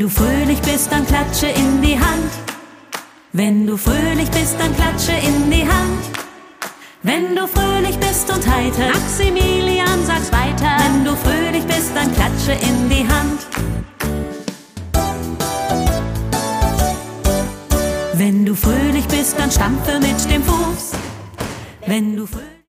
du fröhlich bist, dann klatsche in die Hand. Wenn du fröhlich bist, dann klatsche in die Hand. Wenn du fröhlich bist und heiter, Maximilian, sag's weiter. Wenn du fröhlich bist, dann klatsche in die Hand. Wenn du fröhlich bist, dann stampfe mit dem Fuß. Wenn du fröhlich